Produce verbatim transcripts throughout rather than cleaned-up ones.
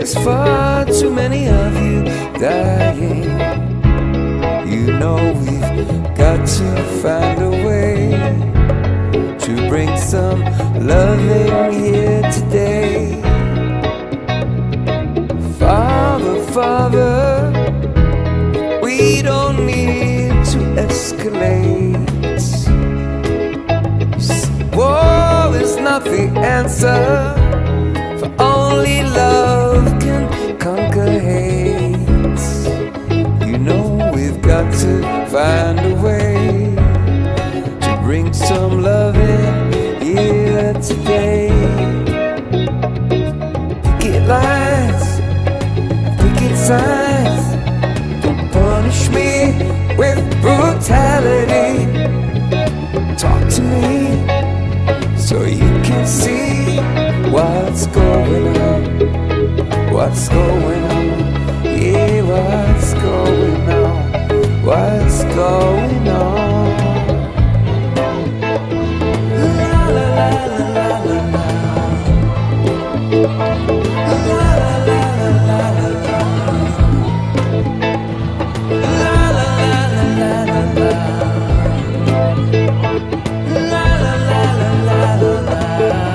There's far too many of you dying. You know we've got to find a way to bring some loving here today. Father, Father, we don't need to escalate. War is not the answer, for only love can conquer hate. You know we've got to find a way to bring some love in here today. Picket lines, picket signs, don't punish me with brutality. Talk to me so you can see what's going on, what's going on, yeah, what's going on, what's going on. La la la la la la la. La la la la la la la. La la la la la la la. La la la la la la la.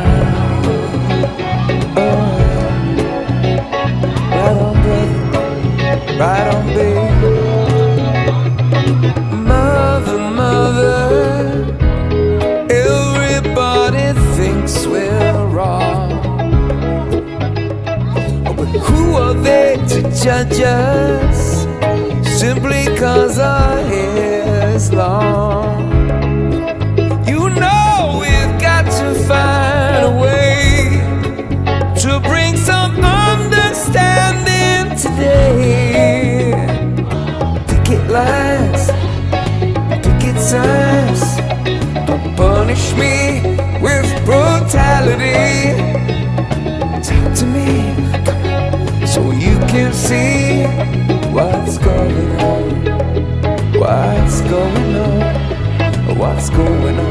Right on, baby. Mother, mother, everybody thinks we're wrong, but who are they to judge us simply cause our hair is long? You know we've got to find a way to bring some understanding today. Picket lines, picket signs, don't punish me with brutality. Talk to me so you can see what's going on, what's going on, what's going on.